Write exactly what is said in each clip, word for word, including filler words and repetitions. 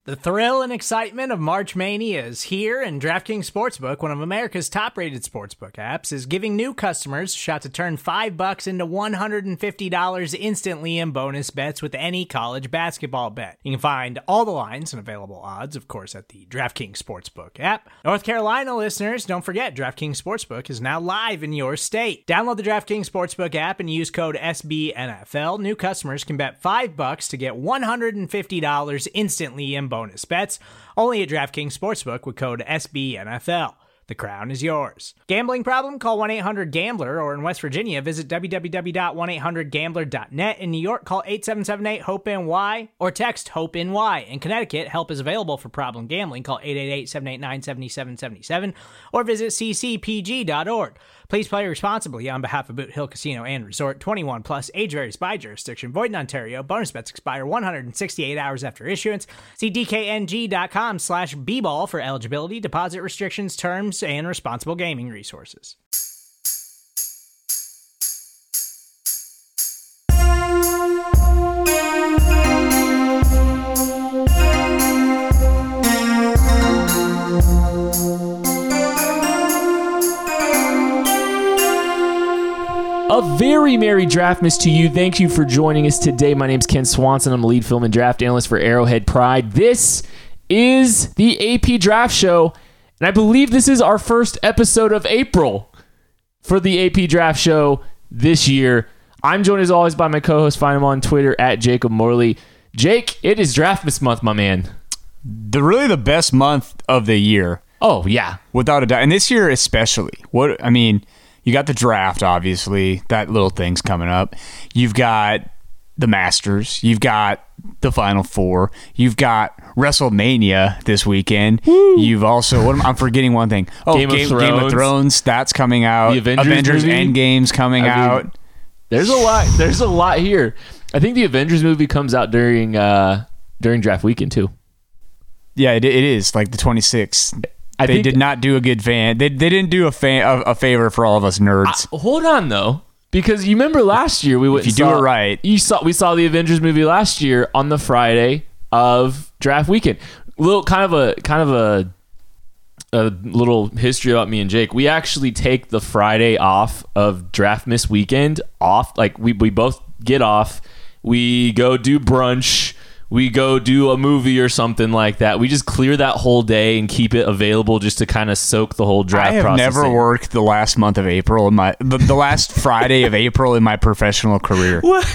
The thrill and excitement of March Mania is here, and DraftKings Sportsbook, one of America's top-rated sportsbook apps, is giving new customers a shot to turn five bucks into one hundred fifty dollars instantly in bonus bets with any college basketball bet. You can find all the lines and available odds, of course, at the DraftKings Sportsbook app. North Carolina listeners, don't forget, DraftKings Sportsbook is now live in your state. Download the DraftKings Sportsbook app and use code S B N F L. New customers can bet five bucks to get one hundred fifty dollars instantly in bonus bets, only at DraftKings Sportsbook with code S B N F L. The crown is yours. Gambling problem? Call one eight hundred gambler, or in West Virginia, visit w w w dot one eight hundred gambler dot net. In New York, call eight seven seven eight hope N Y or text HOPE-NY. In Connecticut, help is available for problem gambling. Call eight eight eight, seven eight nine, seven seven seven seven or visit c c p g dot org. Please play responsibly on behalf of Boot Hill Casino and Resort. twenty-one plus, age varies by jurisdiction. Void in Ontario. Bonus bets expire one hundred sixty-eight hours after issuance. See d k n g dot com slash b ball for eligibility, deposit restrictions, terms, and responsible gaming resources. A very merry Draftmas to you. Thank you for joining us today. My name is Ken Swanson. I'm the lead film and draft analyst for Arrowhead Pride. This is the A P Draft Show, and I believe this is our first episode of April for the A P Draft Show this year. I'm joined as always by my co-host. Find him on Twitter at Jacob Morley. Jake, it is Draftmas month, my man. The really the best month of the year. Oh, yeah. Without a doubt. And this year especially. What I mean... You got the draft, obviously. That little thing's coming up. You've got the Masters. You've got the Final Four. You've got WrestleMania this weekend. Woo. You've also... What am, I'm forgetting one thing. Oh, Game, Game, of Game of Thrones. That's coming out. The Avengers, Avengers movie? Endgame's coming I mean, out. There's a lot. There's a lot here. I think the Avengers movie comes out during uh, during draft weekend, too. Yeah, it, it is. Like the twenty-sixth. I they think, did not do a good fan. They they didn't do a fan a, a favor for all of us nerds. I, hold on though, because you remember last year we went. If you and do saw, it right, you saw we saw the Avengers movie last year on the Friday of draft weekend. Little kind of a kind of a a little history about me and Jake. We actually take the Friday off of Draftmas weekend off. Like we we both get off. We go do brunch. We go do a movie or something like that. We just clear that whole day and keep it available just to kind of soak the whole draft process. I have never in. worked the last month of April in my the, the last Friday of April in my professional career. What?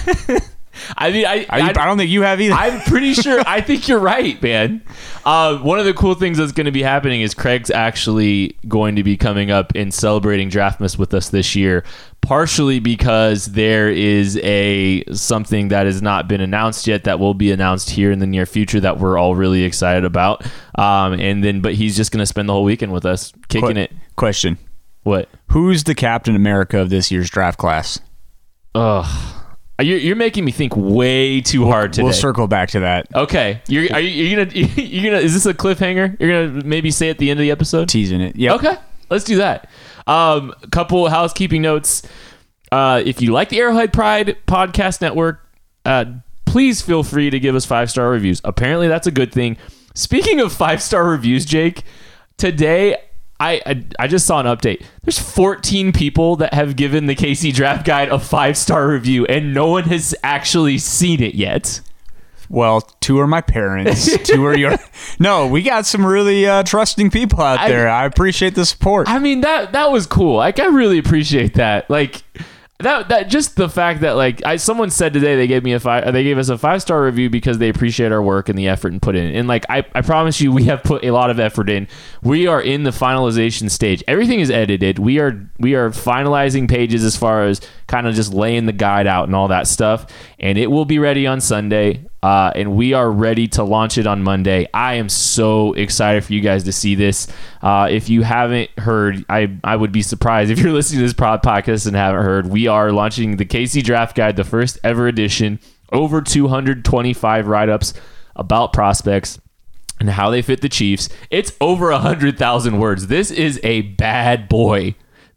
I mean, I, I, I don't think you have either. I'm pretty sure. I think you're right, man. Uh, one of the cool things that's going to be happening is Craig's actually going to be coming up and celebrating Draftmas with us this year, partially because there is a something that has not been announced yet that will be announced here in the near future that we're all really excited about. Um, and then, but he's just going to spend the whole weekend with us, kicking Qu- it. Question: What? Who's the Captain America of this year's draft class? Ugh. You're, you're making me think way too we'll, hard today. We'll circle back to that. Okay, you're are you you're gonna you're gonna is this a cliffhanger? You're gonna maybe say at the end of the episode? Teasing it. Yeah. Okay, let's do that. Um, couple housekeeping notes. Uh, if you like the Arrowhead Pride Podcast Network, uh, please feel free to give us five star reviews. Apparently, that's a good thing. Speaking of five star reviews, Jake, today. I, I I just saw an update. There's fourteen people that have given the K C Draft Guide a five-star review, and no one has actually seen it yet. Well, two are my parents. Two are your... No, we got some really uh, trusting people out I, there. I appreciate the support. I mean, that that was cool. Like, I really appreciate that. Like... That that just the fact that like I someone said today they gave me a five they gave us a five star review because they appreciate our work and the effort and put in and like I, I promise you we have put a lot of effort in. We are in the finalization stage. Everything is edited. We are we are finalizing pages as far as kind of just laying the guide out and all that stuff, and it will be ready on Sunday. Uh, and we are ready to launch it on Monday. I am so excited for you guys to see this. Uh, if you haven't heard, I, I would be surprised if you're listening to this pod podcast and haven't heard. We are launching the K C Draft Guide, the first ever edition. Over two hundred twenty-five write-ups about prospects and how they fit the Chiefs. It's over one hundred thousand words. This is a bad boy.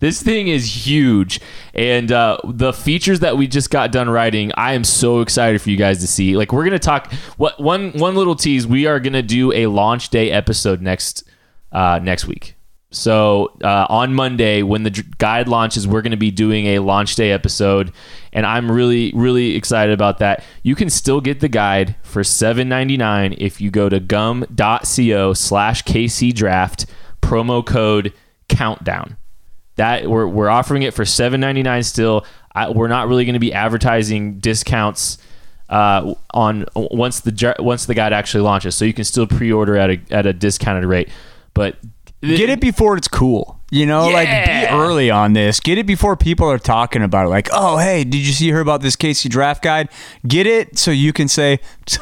This thing is huge. And uh, the features that we just got done writing, I am so excited for you guys to see. Like, we're going to talk, what one one little tease, we are going to do a launch day episode next uh, next week. So uh, on Monday, when the guide launches, we're going to be doing a launch day episode, and I'm really, really excited about that. You can still get the guide for seven ninety-nine if you go to gum.co slash KC draft, promo code countdown. That we're we're offering it for seven ninety-nine still. I, we're not really going to be advertising discounts uh, on once the once the guide actually launches, so you can still pre-order at a at a discounted rate, but. Get it before it's cool. You know, yeah. like be early on this. Get it before people are talking about it. Like, oh, hey, did you see her about this K C draft guide? Get it so you can say,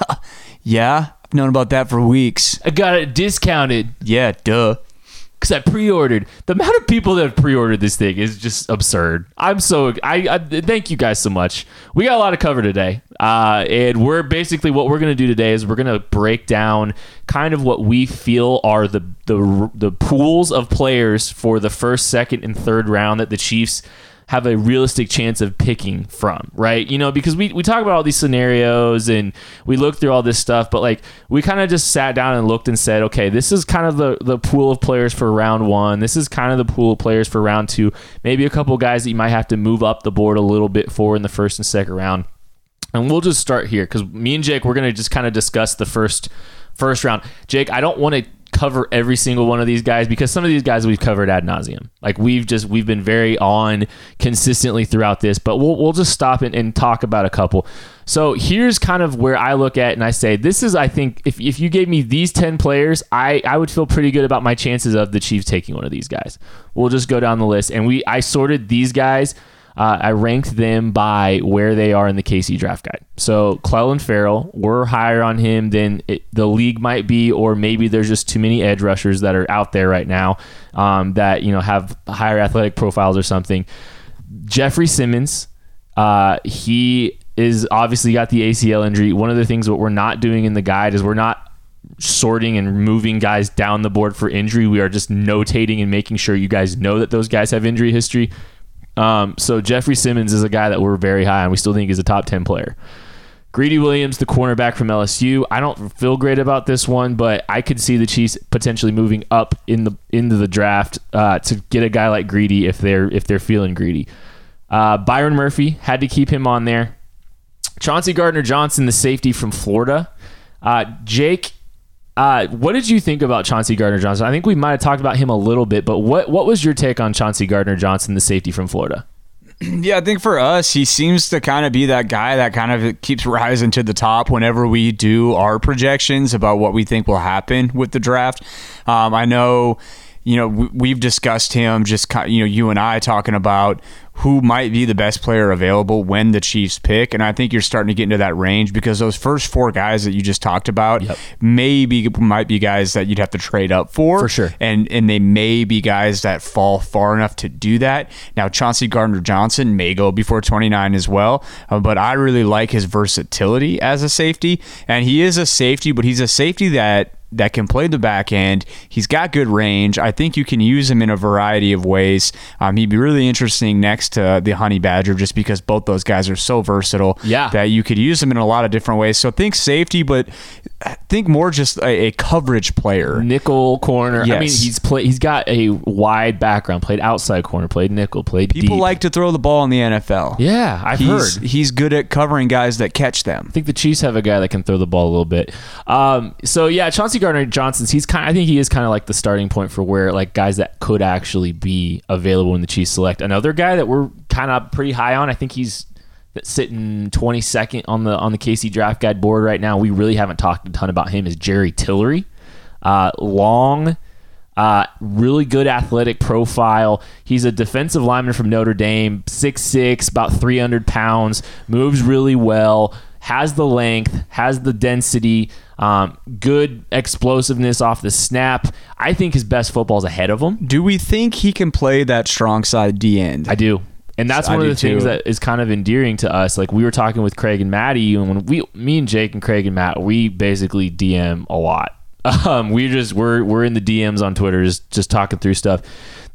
yeah, I've known about that for weeks. I got it discounted. Yeah, duh. Because I pre-ordered. The amount of people that have pre-ordered this thing is just absurd. I'm so... I, I thank you guys so much. We got a lot to cover today. Uh, and we're basically... What we're going to do today is we're going to break down kind of what we feel are the, the, the pools of players for the first, second, and third round that the Chiefs have a realistic chance of picking from, right? You know, because we, we talk about all these scenarios and we look through all this stuff, but like we kind of just sat down and looked and said, okay, this is kind of the, the pool of players for round one. This is kind of the pool of players for round two. Maybe a couple guys that you might have to move up the board a little bit for in the first and second round. And we'll just start here because me and Jake, we're going to just kind of discuss the first first round. Jake, I don't want to cover every single one of these guys because some of these guys we've covered ad nauseum. Like we've just we've been very on consistently throughout this, but we'll we'll just stop and, and talk about a couple. So here's kind of where I look at and I say this is I think if if you gave me these ten players, I I would feel pretty good about my chances of the Chiefs taking one of these guys. We'll just go down the list and we I sorted these guys. Uh, I ranked them by where they are in the K C draft guide. So Clelin Ferrell, we're higher on him than it, the league might be, or maybe there's just too many edge rushers that are out there right now um, that you know have higher athletic profiles or something. Jeffrey Simmons, uh, he is obviously got the A C L injury. One of the things what we're not doing in the guide is we're not sorting and moving guys down the board for injury. We are just notating and making sure you guys know that those guys have injury history. Um, so Jeffrey Simmons is a guy that we're very high on. We still think he's a top ten player. Greedy Williams, the cornerback from L S U. I don't feel great about this one, but I could see the Chiefs potentially moving up in the into the draft uh, to get a guy like Greedy if they're if they're feeling greedy. Uh, Byron Murphy, had to keep him on there. Chauncey Gardner-Johnson, the safety from Florida. Uh, Jake, uh, what did you think about Chauncey Gardner-Johnson? I think we might have talked about him a little bit, but what what was your take on Chauncey Gardner-Johnson, the safety from Florida? Yeah, I think for us, he seems to kind of be that guy that kind of keeps rising to the top whenever we do our projections about what we think will happen with the draft. Um, I know, you know, we, we've discussed him just, you know, you and I talking about who might be the best player available when the Chiefs pick. And I think you're starting to get into that range because those first four guys that you just talked about yep. maybe might be guys that you'd have to trade up for. For sure. And and they may be guys that fall far enough to do that. Now, Chauncey Gardner-Johnson may go before twenty-nine as well, uh, but I really like his versatility as a safety. And he is a safety, but he's a safety that that can play the back end. He's got good range. I think you can use him in a variety of ways. Um, he'd be really interesting next to the Honey Badger just because both those guys are so versatile yeah. that you could use them in a lot of different ways. So think safety, but think more just a, a coverage player. Nickel, corner. Yes. I mean, he's play, he's got a wide background. Played outside corner, played nickel, played People deep. like to throw the ball in the N F L. Yeah, I've he's, heard. He's good at covering guys that catch them. I think the Chiefs have a guy that can throw the ball a little bit. Um, so, yeah, Chauncey Gardner-Johnson's, he's kind. I think he is kind of like the starting point for where like guys that could actually be available when the Chiefs select. Another guy that we're kind of pretty high on, I think he's sitting twenty-second on the on the K C draft guide board right now. We really haven't talked a ton about him. Is Jerry Tillery. Uh, long, uh, really good athletic profile. He's a defensive lineman from Notre Dame, six six, about three hundred pounds, moves really well, has the length, has the density, um, good explosiveness off the snap. I think his best football is ahead of him. Do we think he can play that strong side D end? I do. And that's I one of do the things too. that is kind of endearing to us. Like we were talking with Craig and Maddie, and when we, me and Jake and Craig and Matt, we basically D M a lot. Um, we just we're we're in the D Ms on Twitter, just just talking through stuff.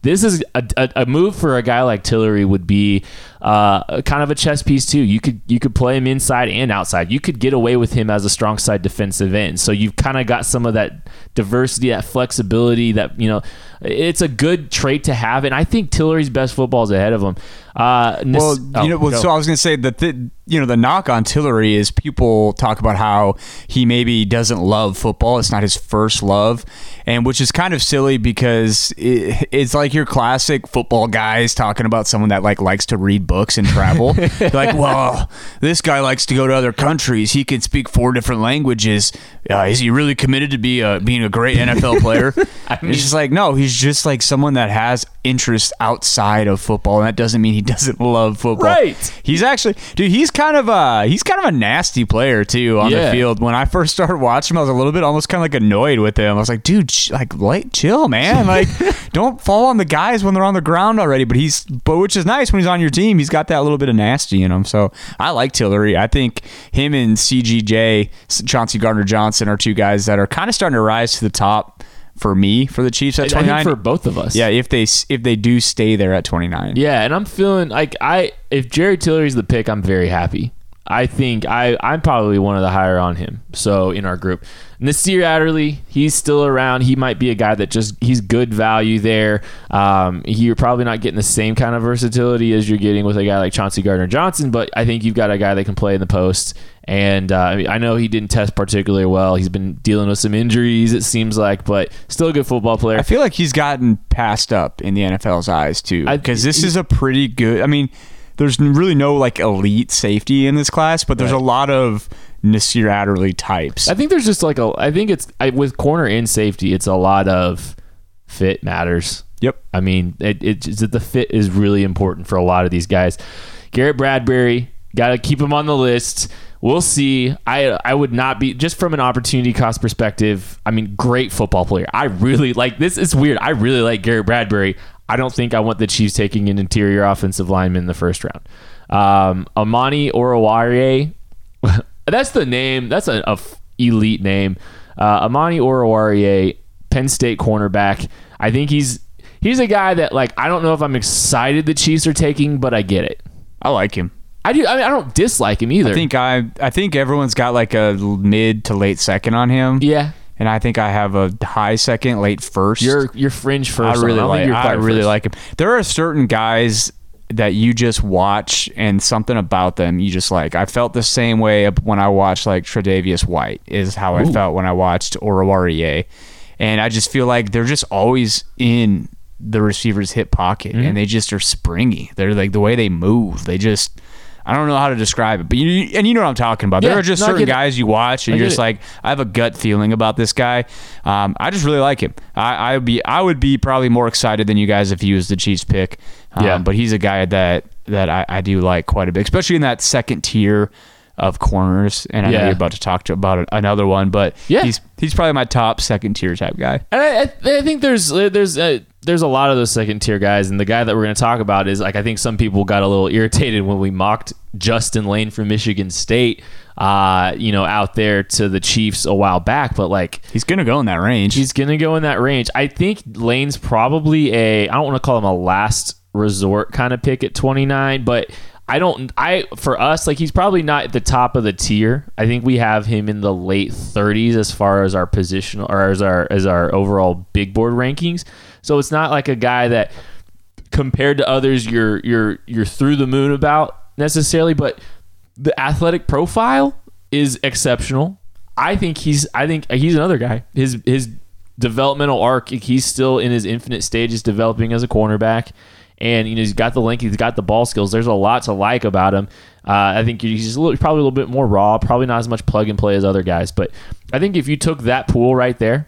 this is a, a, a move for a guy like Tillery would be uh, kind of a chess piece too. You could you could play him inside and outside. You could get away with him as a strong side defensive end. So you've kind of got some of that diversity, that flexibility. That you know, it's a good trait to have. And I think Tillery's best football is ahead of him. Uh, well, oh, you know, well, go. so I was going to say that the, you know the knock on Tillery is people talk about how he maybe doesn't love football. It's not his first love, and which is kind of silly because it, it's like your classic football guys talking about someone that like likes to read books and travel. They're like, well, this guy likes to go to other countries. He can speak four different languages. Uh, is he really committed to be a, being a great N F L player? I mean, it's just like, no, he's just like someone that has interests outside of football, and that doesn't mean he doesn't love football. Right. He's actually, dude, he's kind of a, he's kind of a nasty player too on Yeah. the field. When I first started watching him, I was a little bit almost kind of like annoyed with him. I was like, dude, sh- like, like chill, man. Like, don't fall on the guys when they're on the ground already. But he's, but which is nice when he's on your team. He's got that little bit of nasty in him. So I like Tillery. I think him and C G J, Chauncey Gardner-Johnson, are two guys that are kind of starting to rise to the top for me for the Chiefs at I twenty-nine. think for both of us. Yeah, if they if they do stay there at twenty-nine. Yeah, and I'm feeling like I if Jerry Tillery's the pick, I'm very happy. I think I, I'm probably one of the higher on him. So in our group. Nasir Adderley, he's still around. He might be a guy that just he's good value there. Um, you're probably not getting the same kind of versatility as you're getting with a guy like Chauncey Gardner-Johnson, but I think you've got a guy that can play in the post. And uh, I mean, I know he didn't test particularly well. He's been dealing with some injuries, it seems like, but still a good football player. I feel like he's gotten passed up in the N F L's eyes too, because this is a pretty good. I mean, there's really no like elite safety in this class, but there's Right. a lot of Nasir Adderley types. I think there's just like a. I think it's I, with corner and safety, it's a lot of fit matters. Yep. I mean, it, it, it's, the fit is really important for a lot of these guys. Garrett Bradbury, got to keep him on the list. We'll see. I I would not be, just from an opportunity cost perspective, I mean, great football player. I really like this. It's weird. I really like Garrett Bradbury. I don't think I want the Chiefs taking an interior offensive lineman in the first round. Um, Amani Oruwariye, that's the name. That's an elite name. Uh, Amani Oruwariye, Penn State cornerback. I think he's he's a guy that, like, I don't know if I'm excited the Chiefs are taking, but I get it. I like him. I do. I mean, I don't dislike him either. I think I I think everyone's got like a mid to late second on him. Yeah. And I think I have a high second, late first. You're you're fringe first. I really I like. you're I really first. like him. There are certain guys that you just watch, and something about them you just like. I felt the same way when I watched like Tre'Davious White. Is how I Ooh. felt when I watched Oruwariye, and I just feel like they're just always in the receiver's hip pocket, Mm-hmm. and they just are springy. They're like the way they move. They just. I don't know how to describe it, but you and you know what I'm talking about. Yeah, there are just no, I certain get it. guys you watch, and I you're get just it. like, I have a gut feeling about this guy. Um, I just really like him. I, I would be, I would be probably more excited than you guys if he was the Chiefs pick. Um, Yeah. but he's a guy that that I, I do like quite a bit, especially in that second tier of corners. And I know Yeah. you're about to talk to about another one, but Yeah. he's he's probably my top second tier type guy. And I, I, I think there's there's uh, there's a lot of those second tier guys, and the guy that we're going to talk about is, like, I think some people got a little irritated when we mocked Justin Lane from Michigan State, uh, you know, out there to the Chiefs a while back, but like He's gonna go in that range. he's going to go in that range. I think Lane's probably a, I don't want to call him a last resort kind of pick at twenty-nine, but I don't, I, for us, like, he's probably not at the top of the tier. I think we have him in the late thirties as far as our positional, or as our, as our overall big board rankings. So it's not like a guy that, compared to others, you're, you're, you're through the moon about necessarily, but the athletic profile is exceptional. I think he's, I think he's another guy. His, his developmental arc, he's still in his infinite stages developing as a cornerback. And, you know, he's got the length, he's got the ball skills. There's a lot to like about him. Uh, I think he's just a little, probably a little bit more raw, probably not as much plug and play as other guys. But I think if you took that pool right there,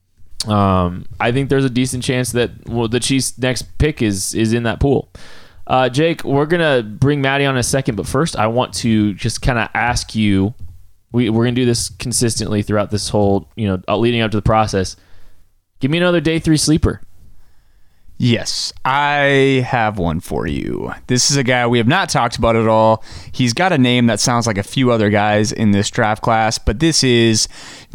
um, I think there's a decent chance that, well, the Chiefs' next pick is is in that pool. Uh, Jake, we're gonna bring Maddie on in a second, but first I want to just kind of ask you. We we're gonna do this consistently throughout this whole, you know, leading up to the process. Give me another day three sleeper. Yes, I have one for you. This is a guy we have not talked about at all. He's got a name that sounds like a few other guys in this draft class, but this is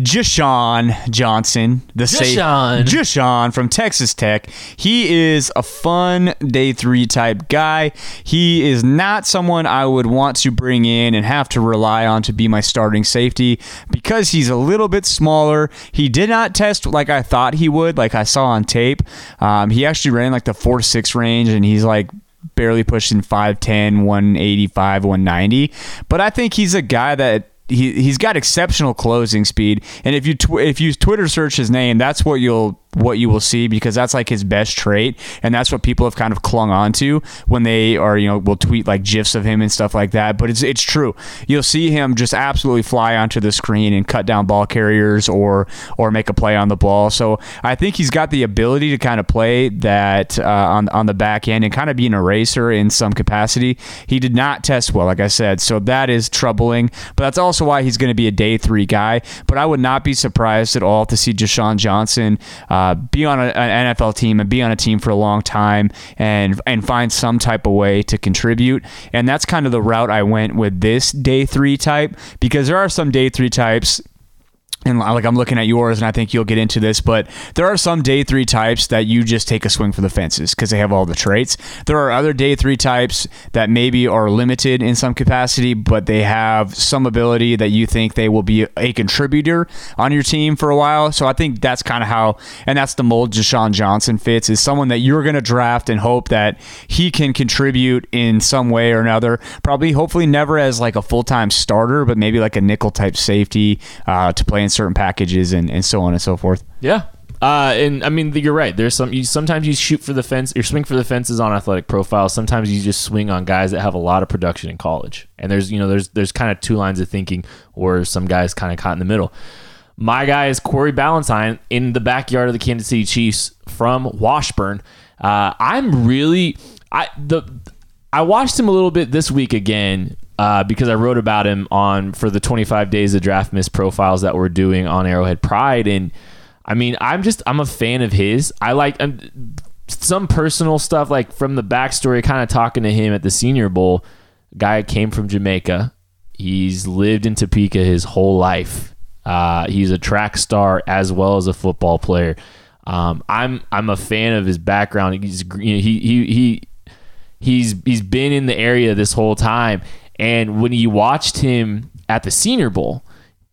Jashon Johnson, the Jashon. Sa- Jashon from Texas Tech. He is a fun day three type guy. He is not someone I would want to bring in and have to rely on to be my starting safety because he's a little bit smaller. He did not test like I thought he would, like I saw on tape. Um, he actually ran like the four six range, and he's like barely pushing five ten, one eighty-five, one ninety. But I think he's a guy that he he's got exceptional closing speed, and if you tw- if you Twitter search his name, that's what you'll what you will see, because that's like his best trait, and that's what people have kind of clung on to when they are, you know, will tweet like gifs of him and stuff like that. But it's it's true. You'll see him just absolutely fly onto the screen and cut down ball carriers or or make a play on the ball. So I think he's got the ability to kind of play that uh, on on the back end and kind of be an eraser in some capacity. He did not test well, like I said, so that is troubling. But that's also why he's going to be a day three guy. But I would not be surprised at all to see Jashon Johnson Uh, be on a, an N F L team and be on a team for a long time and and find some type of way to contribute. And that's kind of the route I went with this day three type, because there are some day three types, and like I'm looking at yours, and I think you'll get into this, but there are some day three types that you just take a swing for the fences because they have all the traits. There are other day three types that maybe are limited in some capacity, but they have some ability that you think they will be a contributor on your team for a while. So I think that's kind of how, and that's the mold Jashon Johnson fits, is someone that you're going to draft and hope that he can contribute in some way or another. Probably, hopefully never as like a full-time starter, but maybe like a nickel type safety uh, to play in certain packages and, and so on and so forth. Yeah. Uh, and I mean, you're right. There's some, you, sometimes you shoot for the fence, or swing for the fences on athletic profiles. Sometimes you just swing on guys that have a lot of production in college. And there's, you know, there's, there's kind of two lines of thinking, or some guys kind of caught in the middle. My guy is Corey Ballantyne in the backyard of the Kansas City Chiefs from Washburn. Uh, I'm really, I, the, I watched him a little bit this week again, Uh, because I wrote about him on for the twenty-five days of draft miss profiles that we're doing on Arrowhead Pride. And I mean, I'm just, I'm a fan of his. I like um, some personal stuff, like from the backstory, kind of talking to him at the Senior Bowl. Guy came from Jamaica. He's lived in Topeka his whole life. Uh, he's a track star as well as a football player. Um, I'm, I'm a fan of his background. He's, you know, he, he, he, he's, he's been in the area this whole time. And when you watched him at the Senior Bowl,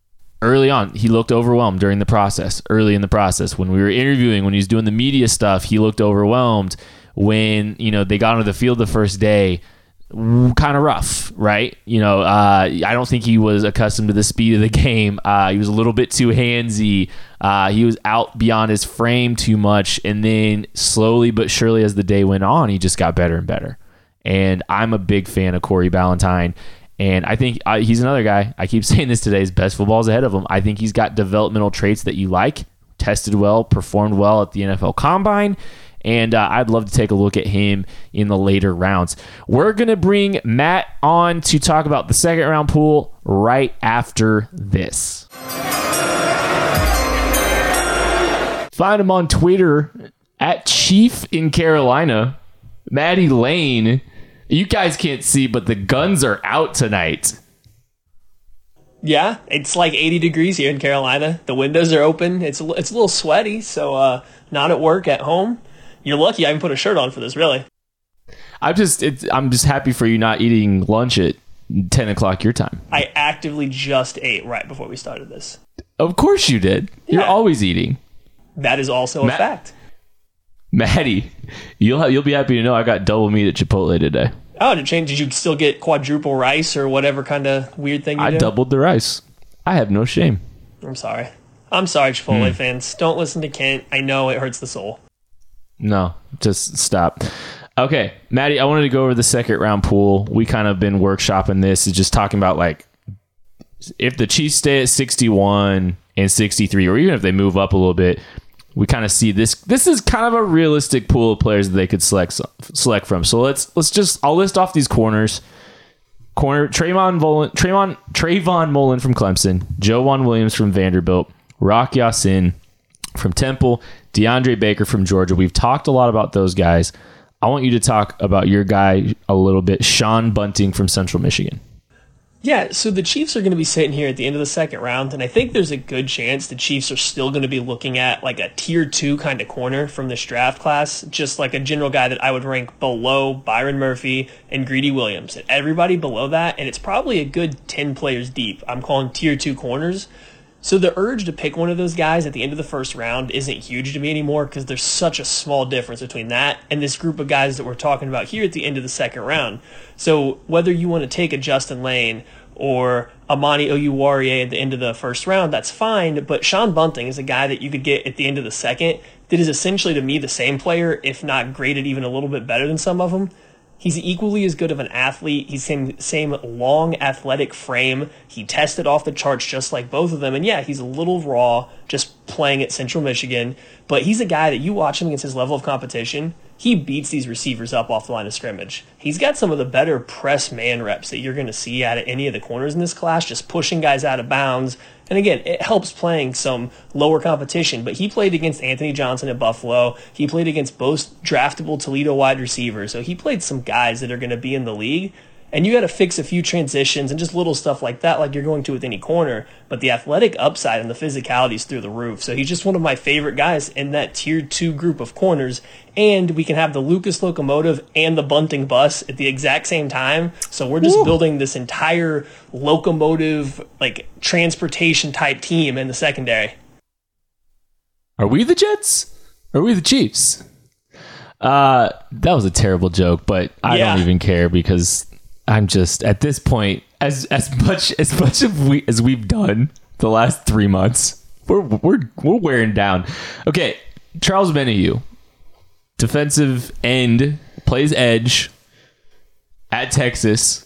early on, he looked overwhelmed during the process, early in the process. When we were interviewing, when he was doing the media stuff, he looked overwhelmed. When, you know, they got onto the field the first day, kind of rough, right? You know, uh, I don't think he was accustomed to the speed of the game. Uh, he was a little bit too handsy. Uh, he was out beyond his frame too much. And then slowly but surely as the day went on, he just got better and better. And I'm a big fan of Corey Ballantyne. And I think uh, he's another guy. I keep saying this today. His best football's ahead of him. I think he's got developmental traits that you like, tested well, performed well at the N F L Combine. And uh, I'd love to take a look at him in the later rounds. We're going to bring Matt on to talk about the second round pool right after this. Find him on Twitter at Chief in Carolina. Maddie Lane. You guys can't see, but the guns are out tonight. Yeah, it's like eighty degrees here in Carolina. The windows are open. It's a, it's a little sweaty, so uh, not at work, at home. You're lucky I haven't put a shirt on for this, really. I'm just it's, I'm just happy for you not eating lunch at ten o'clock your time. I actively just ate right before we started this. Of course you did. You're Yeah. always eating. That is also Ma- a fact. Maddie, you'll have, you'll be happy to know I got double meat at Chipotle today. Oh, did it change? Did you still get quadruple rice or whatever kind of weird thing you I do? doubled the rice. I have no shame. I'm sorry. I'm sorry, Chipotle Hmm. fans. Don't listen to Kent. I know it hurts the soul. No, just stop. Okay, Maddie, I wanted to go over the second round pool. We kind of been workshopping this, is just talking about like if the Chiefs stay at sixty-one and sixty-three, or even if they move up a little bit, we kind of see this. This is kind of a realistic pool of players that they could select select from. So let's let's just I'll list off these corners. Corner Trayvon Mullen, Trayvon Trayvon Mullen from Clemson, Joejuan Williams from Vanderbilt, Rock Ya-Sin, from Temple, DeAndre Baker from Georgia. We've talked a lot about those guys. I want you to talk about your guy a little bit, Sean Bunting from Central Michigan. Yeah, so the Chiefs are going to be sitting here at the end of the second round, and I think there's a good chance the Chiefs are still going to be looking at like a tier two kind of corner from this draft class, just like a general guy that I would rank below Byron Murphy and Greedy Williams. And everybody below that, and it's probably a good ten players deep. I'm calling tier two corners. So the urge to pick one of those guys at the end of the first round isn't huge to me anymore because there's such a small difference between that and this group of guys that we're talking about here at the end of the second round. So whether you want to take a Justin Lane or Amani Oruwariye at the end of the first round, that's fine, but Sean Bunting is a guy that you could get at the end of the second that is essentially, to me, the same player, if not graded even a little bit better than some of them. He's equally as good of an athlete. He's same same long athletic frame. He tested off the charts just like both of them. And yeah, he's a little raw just playing at Central Michigan, but he's a guy that you watch him against his level of competition, he beats these receivers up off the line of scrimmage. He's got some of the better press man reps that you're going to see out of any of the corners in this class, just pushing guys out of bounds. And again, it helps playing some lower competition, but he played against Anthony Johnson at Buffalo. He played against both draftable Toledo wide receivers. So he played some guys that are going to be in the league. And you got to fix a few transitions and just little stuff like that, like you're going to with any corner. But the athletic upside and the physicality is through the roof. So he's just one of my favorite guys in that tier two group of corners. And we can have the Lucas Locomotive and the Bunting bus at the exact same time. So we're just Ooh. building this entire locomotive, like transportation type team in the secondary. Are we the Jets? Are we the Chiefs? Uh, that was a terrible joke, but I yeah. don't even care because I'm just at this point, as as much as much of we as we've done the last three months, we're we're we're wearing down. Okay, Charles Menahue, defensive end, plays edge at Texas.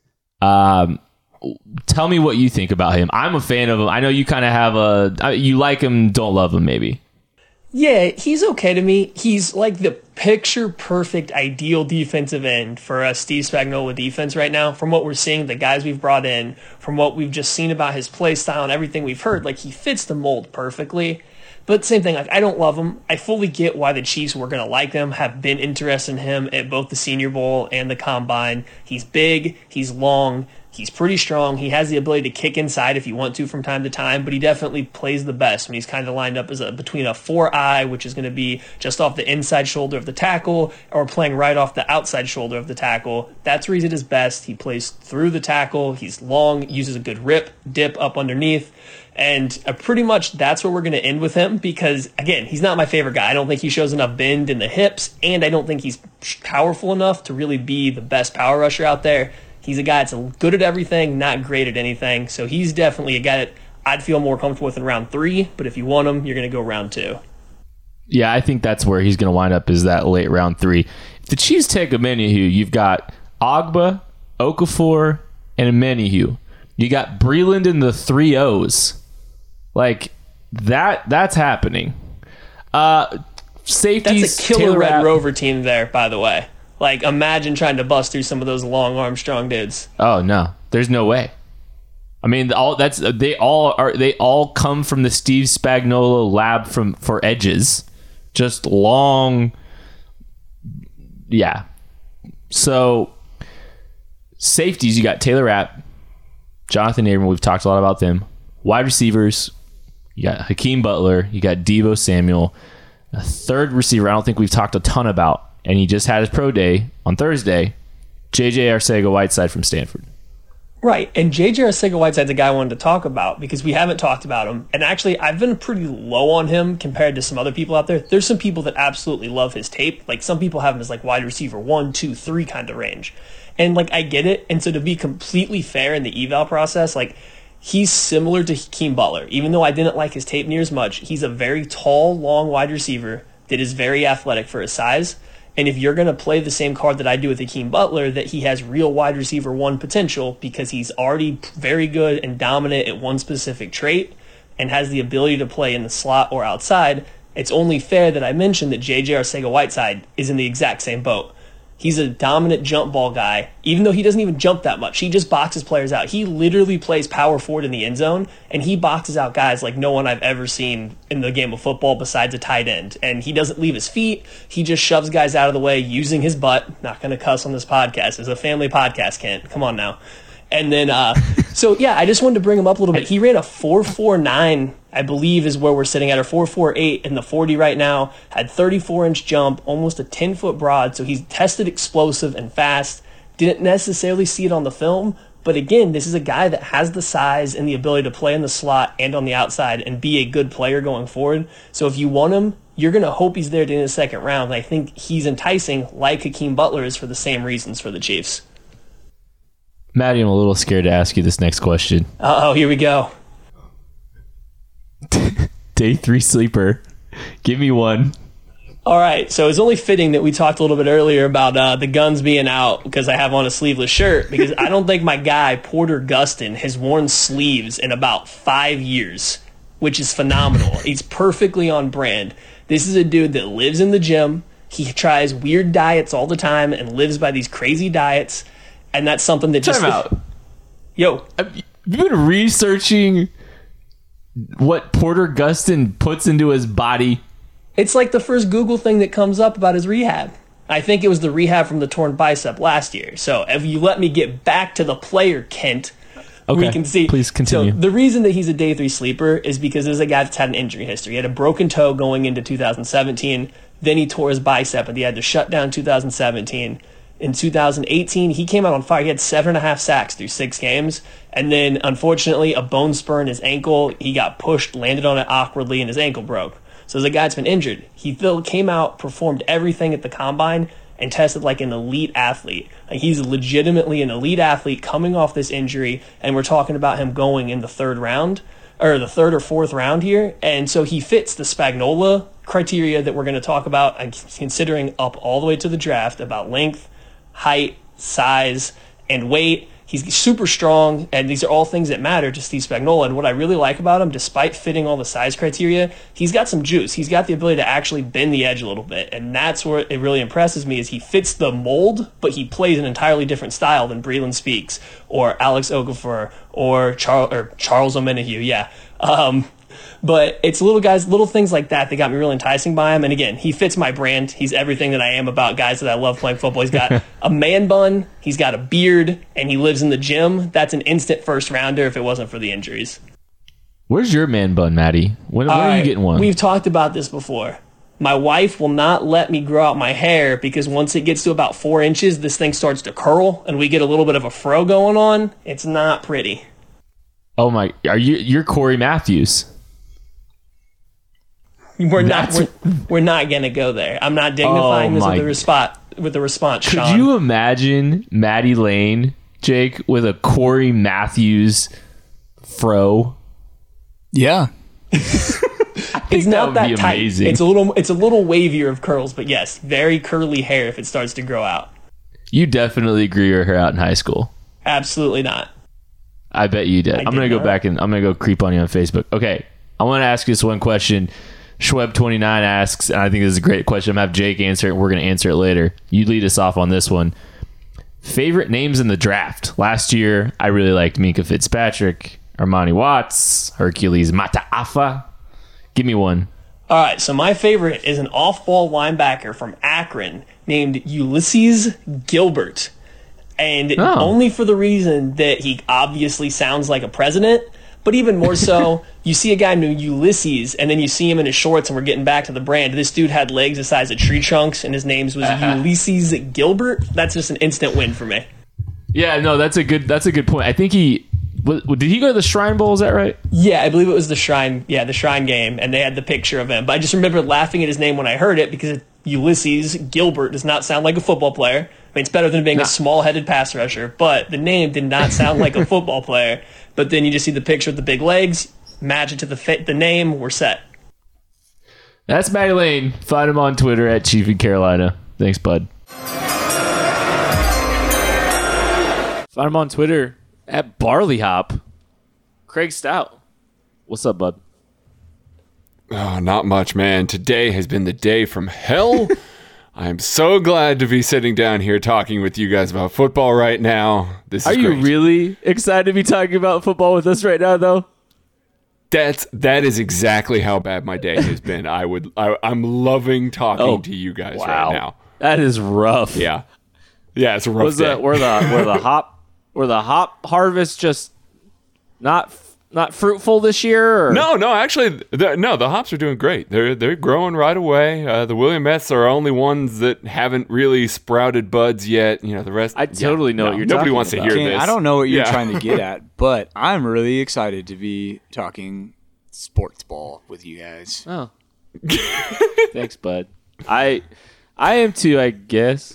Um, tell me what you think about him. I'm a fan of him. I know you kind of have a you like him, don't love him, maybe. Yeah, he's okay to me. He's like the picture-perfect, ideal defensive end for a Steve Spagnuolo defense right now. From what we're seeing, the guys we've brought in, from what we've just seen about his play style and everything we've heard, like he fits the mold perfectly. But same thing, like I don't love him. I fully get why the Chiefs were going to like him, have been interested in him at both the Senior Bowl and the Combine. He's big, he's long, he's pretty strong. He has the ability to kick inside if you want to from time to time, but he definitely plays the best when he's kind of lined up as a between a four eye, which is going to be just off the inside shoulder of the tackle, or playing right off the outside shoulder of the tackle. That's where he's at his best. He plays through the tackle. He's long, uses a good rip, dip up underneath. And uh, pretty much that's where we're going to end with him because, again, he's not my favorite guy. I don't think he shows enough bend in the hips, and I don't think he's powerful enough to really be the best power rusher out there. He's a guy that's good at everything, not great at anything. So he's definitely a guy that I'd feel more comfortable with in round three, but if you want him, you're going to go round two. Yeah, I think that's where he's going to wind up is that late round three. If the Chiefs take Menahue, you've got Ogba, Okafor, and Menahue. You got Breeland in the three O's. Like, that that's happening. Uh, safeties. That's a killer Taylor Red Rapp- Rover team there, by the way. Like, imagine trying to bust through some of those long arm strong dudes. Oh no, there's no way. I mean, all that's they all are. They all come from the Steve Spagnuolo lab from for edges, just long. Yeah. So safeties, you got Taylor Rapp, Jonathan Abram. We've talked a lot about them. Wide receivers, you got Hakeem Butler, you got Deebo Samuel. A third receiver, I don't think we've talked a ton about. And he just had his pro day on Thursday, J J Arcega-Whiteside from Stanford. Right, and J J Arcega-Whiteside's the guy I wanted to talk about because we haven't talked about him. And actually, I've been pretty low on him compared to some other people out there. There's some people that absolutely love his tape. Like, some people have him as like wide receiver one, two, three kind of range. And like, I get it. And so to be completely fair in the eval process, like, he's similar to Hakeem Butler. Even though I didn't like his tape near as much, he's a very tall, long wide receiver that is very athletic for his size. And if you're going to play the same card that I do with Hakeem Butler, that he has real wide receiver one potential because he's already very good and dominant at one specific trait and has the ability to play in the slot or outside, it's only fair that I mention that J J Arcega-Whiteside is in the exact same boat. He's a dominant jump ball guy, even though he doesn't even jump that much. He just boxes players out. He literally plays power forward in the end zone, and he boxes out guys like no one I've ever seen in the game of football besides a tight end. And he doesn't leave his feet. He just shoves guys out of the way using his butt. Not going to cuss on this podcast. It's a family podcast, Kent. Come on now. And then, uh, so yeah, I just wanted to bring him up a little bit. He ran a four four nine, I believe is where we're sitting at, or four four eight in the forty right now, had thirty-four inch jump, almost a ten foot broad. So he's tested explosive and fast. Didn't necessarily see it on the film, but again, this is a guy that has the size and the ability to play in the slot and on the outside and be a good player going forward. So if you want him, you're going to hope he's there at the end of the second round. And I think he's enticing like Hakeem Butler is for the same reasons for the Chiefs. Maddie, I'm a little scared to ask you this next question. Uh-oh, here we go. Day three sleeper. Give me one. All right, so it's only fitting that we talked a little bit earlier about uh, the guns being out because I have on a sleeveless shirt, because I don't think my guy, Porter Gustin, has worn sleeves in about five years, which is phenomenal. He's perfectly on brand. This is a dude that lives in the gym. He tries weird diets all the time and lives by these crazy diets. And that's something that just... Time out. Yo. Have you been researching what Porter Gustin puts into his body? It's like the first Google thing that comes up about his rehab. I think it was the rehab from the torn bicep last year. So if you let me get back to the player, Kent, okay, we can see. Please continue. So the reason that he's a day three sleeper is because there's a guy that's had an injury history. He had a broken toe going into two thousand seventeen. Then he tore his bicep and he had to shut down two thousand seventeen. In two thousand eighteen, he came out on fire. He had seven and a half sacks through six games. And then, unfortunately, a bone spur in his ankle. He got pushed, landed on it awkwardly, and his ankle broke. So the guy's been injured. He came out, performed everything at the combine, and tested like an elite athlete. Like, he's legitimately an elite athlete coming off this injury, and we're talking about him going in the third round, or the third or fourth round here. And so he fits the Spagnuolo criteria that we're going to talk about, and considering up all the way to the draft about length, height, size, and weight. He's super strong, and these are all things that matter to Steve Spagnuolo. And what I really like about him, despite fitting all the size criteria, he's got some juice. He's got the ability to actually bend the edge a little bit, and that's where it really impresses me, is he fits the mold, but he plays an entirely different style than Breeland Speaks or Alex Okafor or, Char- or Charles Omenihu. Yeah. Um, But it's little guys, little things like that that got me really enticing by him. And again, he fits my brand. He's everything that I am about guys that I love playing football. He's got a man bun, he's got a beard, and he lives in the gym. That's an instant first rounder if it wasn't for the injuries. Where's your man bun, Maddie? When, when are you getting one? We've talked about this before. My wife will not let me grow out my hair because once it gets to about four inches, this thing starts to curl and we get a little bit of a fro going on. It's not pretty. Oh my, are you, you're Corey Matthews. We're not. We're, we're not gonna go there. I'm not dignifying oh this my. with a response. With a response, Could Sean. you imagine Maddie Lane, Jake, with a Corey Matthews fro? Yeah, it's that not would that be tight. amazing. It's a little. It's a little wavier of curls, but yes, very curly hair if it starts to grow out. You definitely grew your hair out in high school. Absolutely not. I bet you did. I I'm did gonna go not. back and I'm gonna go creep on you on Facebook. Okay, I want to ask you this one question. Schweb twenty-nine asks, and I think this is a great question. I'm going to have Jake answer it. We're going to answer it later. You lead us off on this one. Favorite names in the draft? Last year, I really liked Minka Fitzpatrick, Armani Watts, Hercules Mataafa. Give me one. All right, so my favorite is an off-ball linebacker from Akron named Ulysses Gilbert. And Oh. only for the reason that he obviously sounds like a president, but even more so, you see a guy named Ulysses, and then you see him in his shorts, and we're getting back to the brand. This dude had legs the size of tree trunks, and his name was Uh-huh. Ulysses Gilbert. That's just an instant win for me. Yeah, no, that's a good that's a good point. I think he what, did he go to the Shrine Bowl? Is that right? Yeah, I believe it was the Shrine, yeah, the Shrine game, and they had the picture of him. But I just remember laughing at his name when I heard it because Ulysses Gilbert does not sound like a football player. I mean, it's better than being No. a small-headed pass rusher, but the name did not sound like a football player. But then you just see the picture with the big legs, match it to the fa- the name, we're set. That's Maddie Lane. Find him on Twitter at Chief in Carolina. Thanks, bud. Find him on Twitter at Barley Hop. Craig Stout. What's up, bud? Oh, not much, man. Today has been the day from hell. I'm so glad to be sitting down here talking with you guys about football right now. This is Are you great. really excited to be talking about football with us right now, though? That's that is exactly how bad my day has been. I would I, I'm loving talking Oh, to you guys wow. right now. That is rough. Yeah, yeah, it's a rough Was day. the were the were the hop were the hop harvest just not not fruitful this year? Or? No, no, actually, the, no. The hops are doing great. They're they're growing right away. Uh, the Williamettes are only ones that haven't really sprouted buds yet. You know, the rest. I totally know no, what you're Nobody talking wants about. to hear Can't- this. I don't know what you're Yeah. trying to get at, but I'm really excited to be talking sports ball with you guys. Oh, thanks, bud. I I am too, I guess.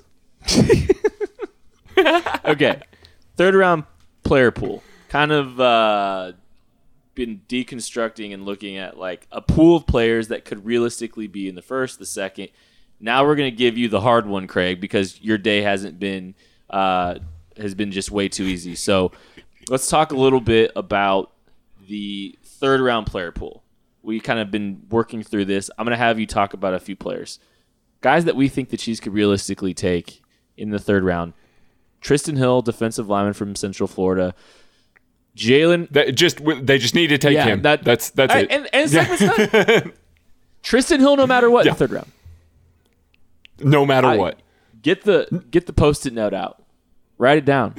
Okay, third round player pool. Kind of uh, been deconstructing and looking at like a pool of players that could realistically be in the first, the second. Now we're gonna give you the hard one, Craig, because your day hasn't been uh, has been just way too easy. So let's talk a little bit about the third round player pool. We kind of been working through this. I'm going to have you talk about a few players. Guys that we think the Chiefs could realistically take in the third round. Tristan Hill, defensive lineman from Central Florida. Jalen. That just they just need to take Yeah, him. that- that's that's I- it. And, and segment's done. Tristan Hill, no matter what, in Yeah. the third round. no matter I- what. Get the get the post-it note out. Write it down.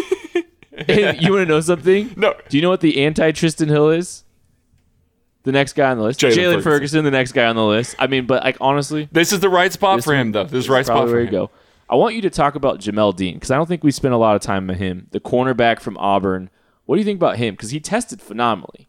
And you want to know something? No. Do you know what the anti-Tristan Hill is? The next guy on the list. Jalen Jalen Ferguson. Ferguson, the next guy on the list. I mean, but like honestly, This is the right spot This for one- him, though. This is is the right spot probably for where him. you go. I want you to talk about Jamel Dean because I don't think we spent a lot of time on him. The cornerback from Auburn. What do you think about him? Because he tested phenomenally.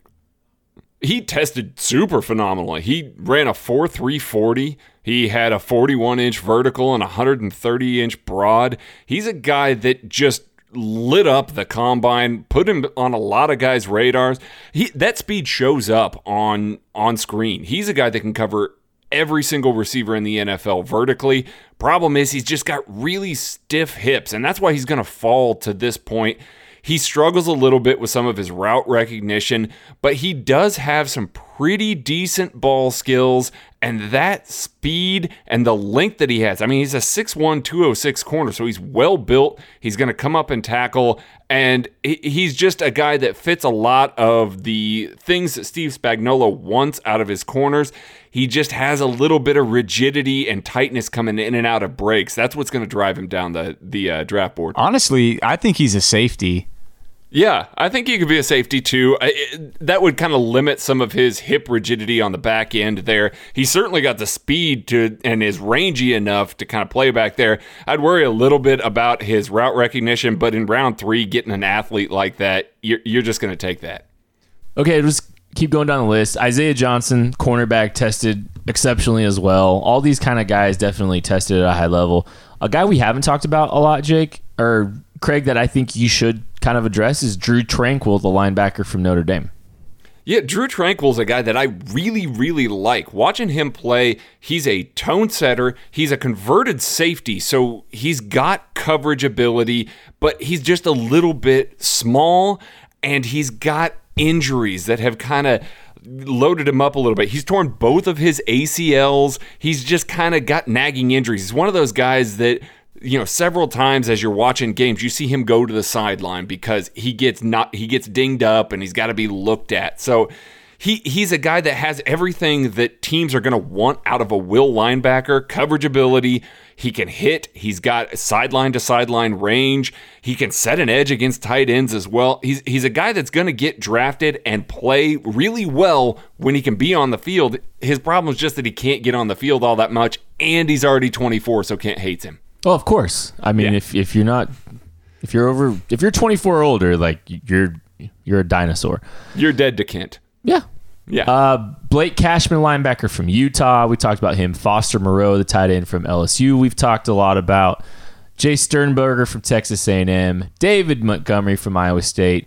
He tested super phenomenally. He ran a four three forty. He had a forty-one inch vertical and a one hundred thirty inch broad. He's a guy that just lit up the combine, put him on a lot of guys' radars. He that speed shows up on on screen. He's a guy that can cover every single receiver in the N F L vertically. Problem is he's just got really stiff hips, and that's why he's going to fall to this point. He struggles a little bit with some of his route recognition, but he does have some pretty decent ball skills, and that speed and the length that he has. I mean, he's a six one, two oh six corner, so he's well built. He's going to come up and tackle, and he's just a guy that fits a lot of the things that Steve Spagnuolo wants out of his corners. He just has a little bit of rigidity and tightness coming in and out of breaks. That's what's going to drive him down the, the uh, draft board. Honestly, I think he's a safety. Yeah, I think he could be a safety too. I- it- that would kind of limit some of his hip rigidity on the back end there. He certainly got the speed to and is rangy enough to kind of play back there. I'd worry a little bit about his route recognition, but in round three, getting an athlete like that, you're, you're just going to take that. Okay, just keep going down the list. Isaiah Johnson, cornerback, tested exceptionally as well. All these kind of guys definitely tested at a high level. A guy we haven't talked about a lot, Jake, or Craig, that I think you should kind of address is Drew Tranquill, the linebacker from Notre Dame. Yeah, Drew Tranquill's a guy that I really, really like. Watching him play, he's a tone setter. He's a converted safety, so he's got coverage ability, but he's just a little bit small, and he's got injuries that have kind of loaded him up a little bit. He's torn both of his A C Ls. He's just kind of got nagging injuries. He's one of those guys that, you know, several times as you're watching games, you see him go to the sideline because he gets not he gets dinged up and he's got to be looked at. So he he's a guy that has everything that teams are going to want out of a will linebacker: coverage ability. He can hit. He's got sideline to sideline range. He can set an edge against tight ends as well. He's he's a guy that's going to get drafted and play really well when he can be on the field. His problem is just that he can't get on the field all that much, and he's already twenty-four, so Kent hates him. Oh, of course. I mean, Yeah. if if you're not, if you're over, if you're twenty-four or older, like you're you're a dinosaur. You're dead to Kent. Yeah. Yeah. Uh, Blake Cashman, linebacker from Utah. We talked about him. Foster Moreau, the tight end from L S U. We've talked a lot about Jay Sternberger from Texas A and M. David Montgomery from Iowa State.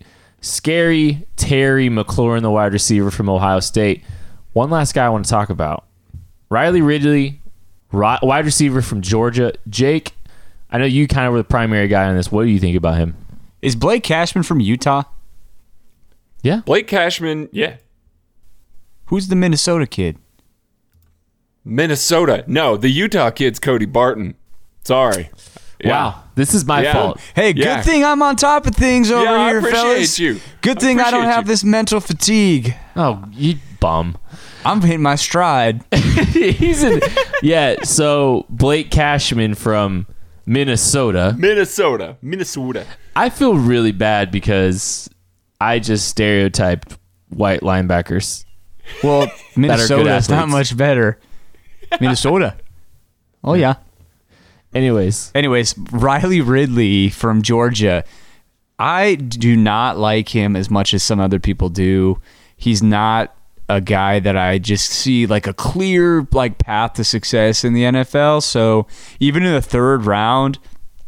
Scary Terry McLaurin, the wide receiver from Ohio State. One last guy I want to talk about. Riley Ridley, ri- wide receiver from Georgia. Jake, I know you kind of were the primary guy on this. What do you think about him? Is Blake Cashman from Utah? Yeah. Blake Cashman, yeah. Who's the Minnesota kid? Minnesota. No, the Utah kid's Cody Barton. Sorry. Yeah. Wow, this is my Yeah. fault. Hey, good Yeah. thing I'm on top of things over Yeah, I here, appreciate fellas. you. Good thing I don't Appreciate have you. this mental fatigue. Oh, you bum. I'm hitting my stride. He's in. Yeah, so Blake Cashman from Minnesota. Minnesota. Minnesota. I feel really bad because I just stereotyped white linebackers. Well, Minnesota is not athletes. much better. Minnesota. Oh, yeah. Anyways, Anyways, Riley Ridley from Georgia. I do not like him as much as some other people do. He's not a guy that I just see like a clear like path to success in the N F L. So even in the third round,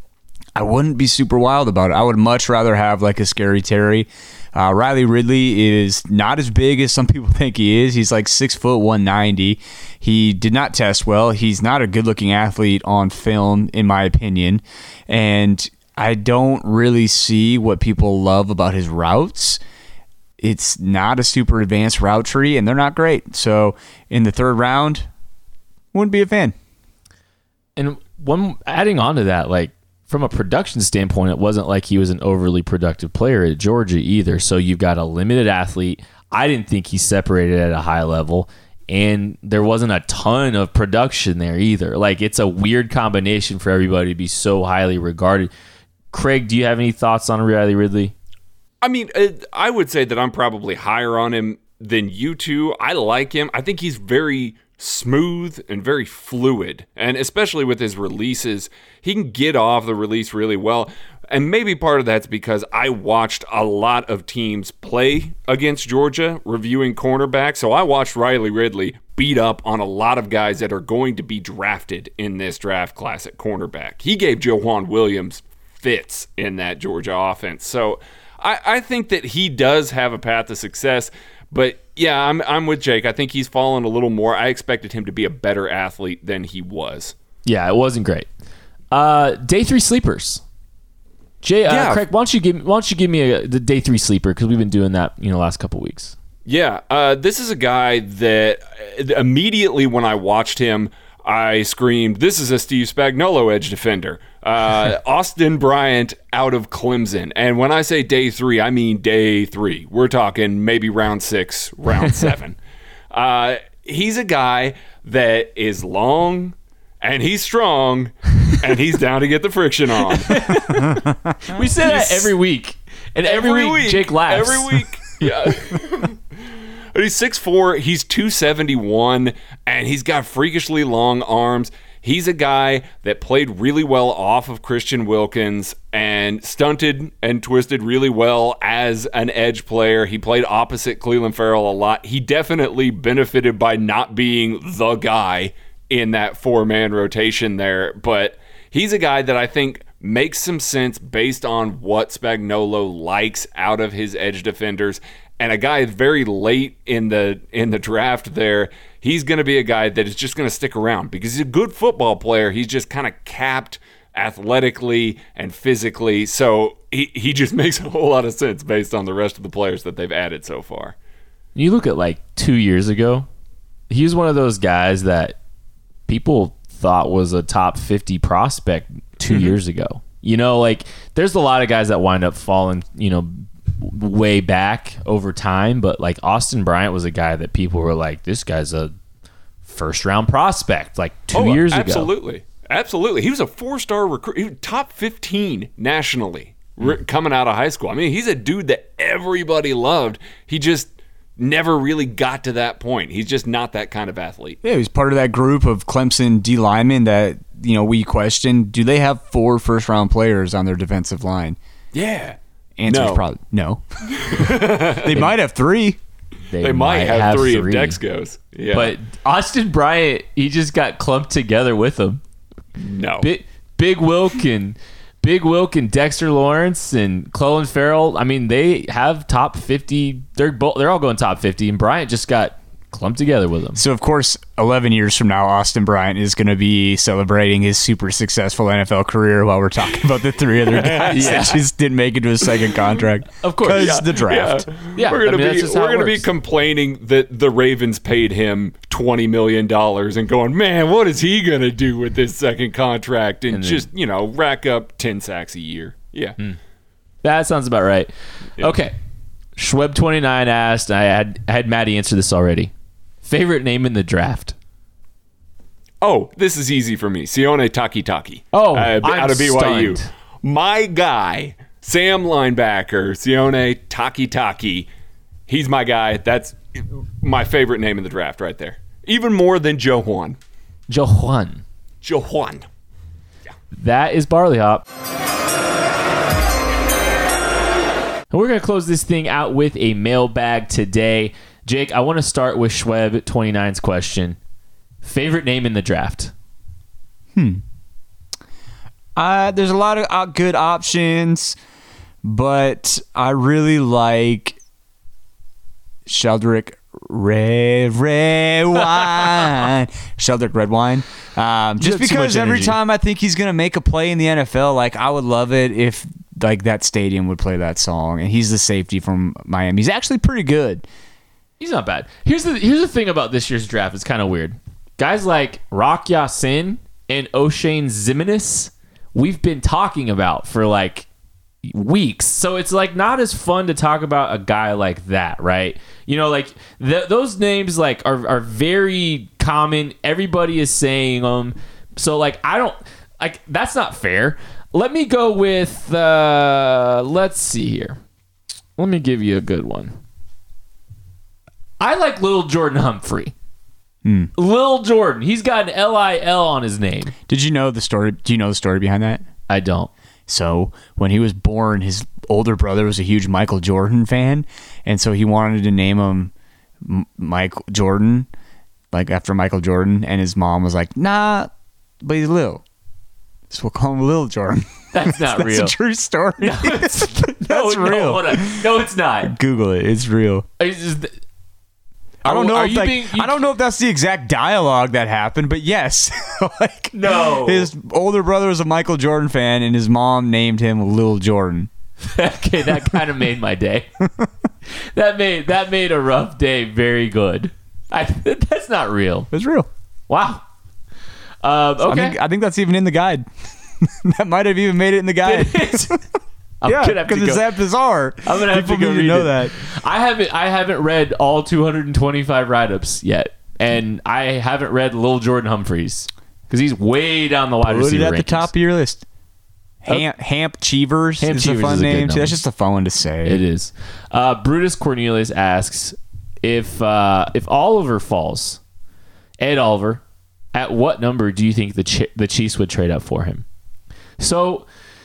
I wouldn't be super wild about it. I would much rather have like a Scary Terry. Uh, Riley Ridley is not as big as some people think he is. He's like six foot one ninety. He did not test well. He's not a good looking athlete on film, in my opinion. And I don't really see what people love about his routes. It's not a super advanced route tree, and they're not great. So in the third round, wouldn't be a fan. and one adding on to that, like from a production standpoint, it wasn't like he was an overly productive player at Georgia either. So you've got a limited athlete. I didn't think he separated at a high level, and there wasn't a ton of production there either. Like it's a weird combination for everybody to be so highly regarded. Craig, do you have any thoughts on Riley Ridley? I mean, uh, I would say that I'm probably higher on him than you two. I like him. I think he's very smooth and very fluid, and especially with his releases, he can get off the release really well. And maybe part of that's because I watched a lot of teams play against Georgia reviewing cornerbacks. So I watched Riley Ridley beat up on a lot of guys that are going to be drafted in this draft class at cornerback. He gave Joejuan Williams fits in that Georgia offense. So I, I think that he does have a path to success. But yeah, I'm I'm with Jake. I think he's fallen a little more. I expected him to be a better athlete than he was. Yeah, it wasn't great. Uh, day three sleepers. Jay, uh, Yeah. Craig, why don't you give why don't you give me a, the day three sleeper, because we've been doing that, you know, last couple weeks. Yeah, uh, this is a guy that immediately when I watched him, I screamed, "This is a Steve Spagnuolo edge defender." Uh, Austin Bryant out of Clemson. And when I say day three, I mean day three. We're talking maybe round six, round seven. Uh, he's a guy that is long and he's strong and he's down to get the friction on. We say that every week. And every, week, Jake laughs. Every week. Yeah. He's six foot four, he's two seventy-one, and he's got freakishly long arms. He's a guy that played really well off of Christian Wilkins and stunted and twisted really well as an edge player. He played opposite Clelin Ferrell a lot. He definitely benefited by not being the guy in that four-man rotation there, but he's a guy that I think makes some sense based on what Spagnuolo likes out of his edge defenders. And a guy very late in the in the draft there, he's going to be a guy that is just going to stick around because he's a good football player. He's just kind of capped athletically and physically. So he, he just makes a whole lot of sense based on the rest of the players that they've added so far. You look at like two years ago, he was one of those guys that people thought was a top fifty prospect two mm-hmm. years ago. You know, like there's a lot of guys that wind up falling, you know, way back over time, but like Austin Bryant was a guy that people were like, this guy's a first round prospect like two oh, years absolutely. ago. Absolutely. Absolutely. He was a four-star recruit. He was top fifteen nationally mm. coming out of high school. I mean, he's a dude that everybody loved. He just never really got to that point. He's just not that kind of athlete. Yeah, he's part of that group of Clemson D linemen that, you know, we questioned, do they have four first round players on their defensive line? Yeah. Answer's no. probably no. They might have three. They, they might, might have, have three, three if Dex goes. Yeah. But Austin Bryant, he just got clumped together with him. No. Big, Big Wilk and Big Wilk and Dexter Lawrence and Clelin Ferrell. I mean, they have top fifty. They're both, they're all going top fifty, and Bryant just got clump together with them. So, of course, eleven years from now, Austin Bryant is going to be celebrating his super successful N F L career while we're talking about the three other guys Yeah. that just didn't make it to a second contract. Of course. Because Yeah. the draft. Yeah, Yeah, we're gonna I mean, that's be just how we're it gonna be works. complaining that the Ravens paid him twenty million dollars and going, man, what is he gonna do with this second contract and, And then- just you know rack up ten sacks a year? Yeah, That sounds about right. Okay. Schweb twenty-nine asked, I had I had Maddie answer this already. Favorite name in the draft? Oh, this is easy for me. Sione Takitaki. Oh, uh, I'm out of B Y U. stunned. My guy, Sam linebacker, Sione Takitaki. He's my guy. That's my favorite name in the draft right there. Even more than Joe Juan. Joe Juan. Joe Juan. That is Barley Hop. And we're going to close this thing out with a mailbag today. Jake, I want to start with Schweb twenty-nine's question. Favorite name in the draft? Uh, there's a lot of uh, good options, but I really like Sheldrick Red Red Wine. Sheldrick Red Wine. Um, just have too because much every energy. time I think he's gonna make a play in the N F L, like I would love it if like that stadium would play that song. And he's the safety from Miami. He's actually pretty good. He's not bad. Here's the here's the thing about this year's draft. It's kind of weird. Guys like Rock Ya-Sin and O'Shane Ximines, we've been talking about for like weeks. So it's like not as fun to talk about a guy like that, right? You know, like th- those names like are are very common. Everybody is saying them. So like I don't like that's not fair. Let me go with uh let's see here. Let me give you a good one. I like Lil Jordan Humphrey. Lil Jordan. He's got an L I L on his name. Did you know the story? Do you know the story behind that? I don't. So when he was born, his older brother was a huge Michael Jordan fan, and so he wanted to name him M- Michael Jordan, like after Michael Jordan. And his mom was like, "Nah, but he's Lil, so we'll call him Lil Jordan." That's not That's real. a true story. That's no, real. No, hold on. No, it's not. Google it; it's real. It's just- I don't know. Are If you like, being- you- I don't know if that's the exact dialogue that happened, but yes, like No. his older brother was a Michael Jordan fan, and his mom named him Lil Jordan. Okay, that kind of made my day. that made that made a rough day very good. I, that's not real. It's real. Wow. Um, I okay. think I think that's even in the guide. That might have even made it in the guide. I'm yeah, gonna have to because it's go- that bizarre. I'm gonna have People to go need read to know it. that. I haven't I haven't read all two hundred twenty-five write-ups yet, and I haven't read Lil Jordan Humphreys because he's way down the wide Put it receiver at the rankings. top of your list. Hamp, Hamp Cheevers Hamp is Cheevers a fun is a good name too. number. That's just a fun one to say. It is. Uh, Brutus Cornelius asks if uh, if Oliver falls, Ed Oliver, at what number do you think the Ch- the Chiefs would trade up for him? So,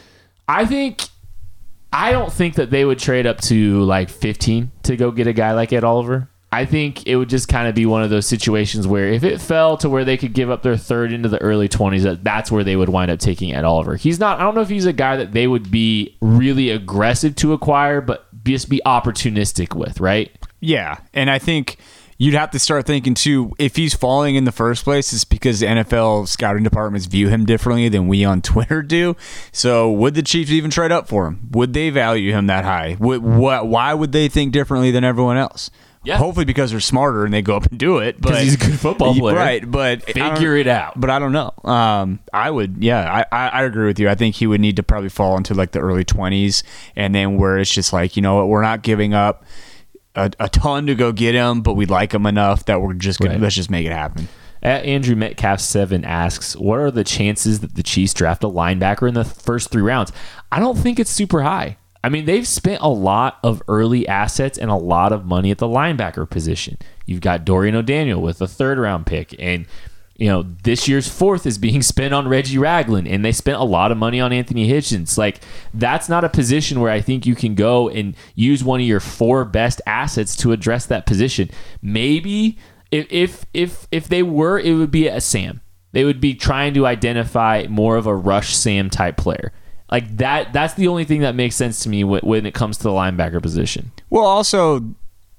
I think I don't think that they would trade up to like fifteen to go get a guy like Ed Oliver. I think it would just kind of be one of those situations where if it fell to where they could give up their third into the early twenties, that that's where they would wind up taking Ed Oliver. He's not, I don't know if he's a guy that they would be really aggressive to acquire, but just be opportunistic with, right? Yeah, and I think you'd have to start thinking too, if he's falling in the first place, it's because the N F L scouting departments view him differently than we on Twitter do. So would the Chiefs even trade up for him? Would they value him that high? Would, what, why would they think differently than everyone else? Yeah. Hopefully because they're smarter and they go up and do it. But he's a good football player. Right, but I don't- Figure it out. But I don't know. Um, I would, yeah, I, I, I agree with you. I think he would need to probably fall into like the early twenties, and then where it's just like, you know what, we're not giving up a, a ton to go get him, but we like him enough that we're just gonna Right. let's just make it happen. At Andrew Metcalf seven asks, what are the chances that the Chiefs draft a linebacker in the first three rounds? I don't think it's super high. I mean, they've spent a lot of early assets and a lot of money at the linebacker position. You've got Dorian O'Daniel with a third round pick, and you know this year's fourth is being spent on Reggie Ragland, and they spent a lot of money on Anthony Hitchens. Like, that's not a position where I think you can go and use one of your four best assets to address that position. Maybe if if if, if they were, it would be a Sam. They would be trying to identify more of a rush Sam type player. Like that that's the only thing that makes sense to me when, when it comes to the linebacker position. Well, also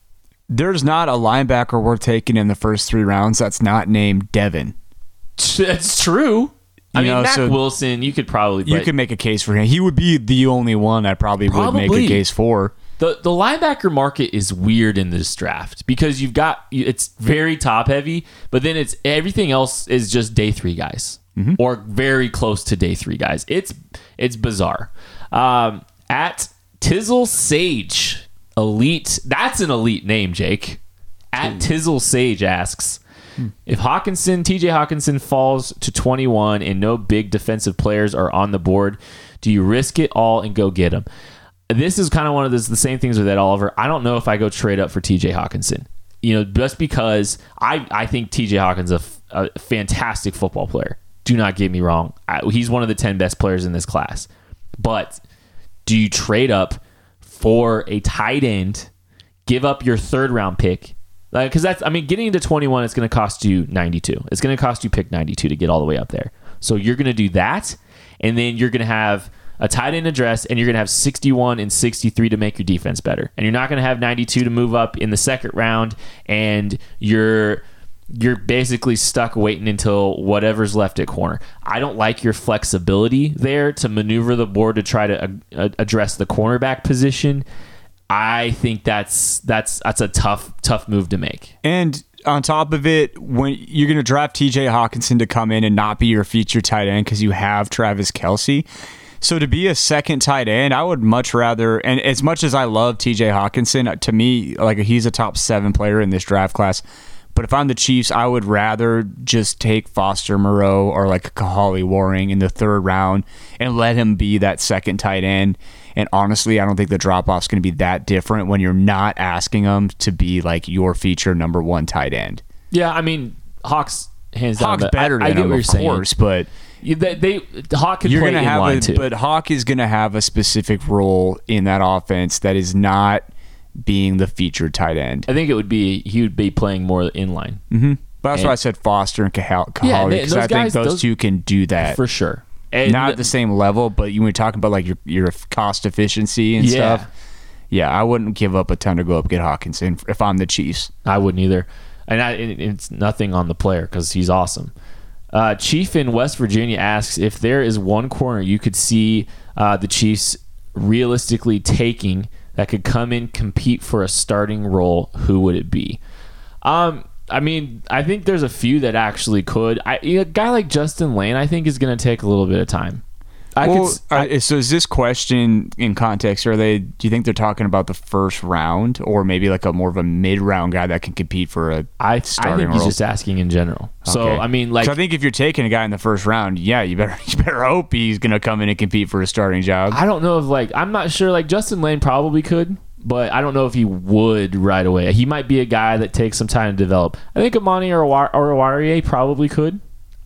There's not a linebacker we're taking in the first three rounds that's not named Devin. That's true. I You mean, know, Mac so Wilson, you could probably. You but could make a case for him. He would be the only one I probably, would make Probably. a case for. The the linebacker market is weird in this draft because you've got it's very top heavy, but then it's everything else is just day three guys Mm-hmm. or very close to day three guys. It's it's bizarre. Um, at Tizzle Sage, elite. That's an elite name, Jake. At Tizzle Sage asks, if Hawkinson, T J Hawkinson falls to twenty-one and no big defensive players are on the board, do you risk it all and go get him? This is kind of one of those, the same things with Ed Oliver. I don't know if I go trade up for T J Hawkinson. You know, just because I, I think T J Hawkins is a, a fantastic football player. Do not get me wrong. I, he's one of the ten best players in this class. But do you trade up for a tight end, give up your third round pick? Because that's, I mean, getting into twenty-one, it's going to cost you ninety-two. It's going to cost you pick ninety-two to get all the way up there. So you're going to do that, and then you're going to have a tight end address, and you're going to have sixty-one and sixty-three to make your defense better. And you're not going to have ninety-two to move up in the second round, and you're you're basically stuck waiting until whatever's left at corner. I don't like your flexibility there to maneuver the board to try to uh, address the cornerback position. I think that's that's that's a tough tough move to make. And on top of it, when you're going to draft T J Hawkinson to come in and not be your feature tight end because you have Travis Kelce. So to be a second tight end, I would much rather, and as much as I love T J Hawkinson, to me, like he's a top seven player in this draft class. But if I'm the Chiefs, I would rather just take Foster Moreau or like Kahali Waring in the third round and let him be that second tight end. And honestly, I don't think the drop-off's going to be that different when you're not asking them to be like your feature number one tight end. Yeah, I mean, Hawks hands down. Hawk's better I, than I get him, what of you're course, saying. but You- They, they Hawk can you're play gonna have inline a, too. but Hawk is going to have a specific role in that offense that is not being the featured tight end. I think it would be he would be playing more inline Mm-hmm. But that's And- why I said Foster and Kahali Yeah, they- because those I think guys- those, those- two can do that. for sure. And Not at the same level, but you were talking about like your your cost efficiency and Yeah. stuff. Yeah, I wouldn't give up a ton to go up and get Hawkinson if I'm the Chiefs. I wouldn't either. And I, it- it's nothing on the player because he's awesome. Uh, Chief in West Virginia asks if there is one corner you could see uh, the Chiefs realistically taking that could come in, compete for a starting role, who would it be? Um, I mean, I think there's a few that actually could. I, a guy like Justin Lane, I think, is going to take a little bit of time. I well, could. s- I- uh, so is this question in context? Are they? Do you think they're talking about the first round, or maybe like a more of a mid-round guy that can compete for a I, I starting think he's role? just asking in general. So Okay. I mean, like, 'Cause I think if you're taking a guy in the first round, yeah, you better you better hope he's going to come in and compete for a starting job. I don't know if like I'm not sure. Like Justin Lane probably could, but I don't know if he would right away. He might be a guy that takes some time to develop. I think Amani Oruwariye probably could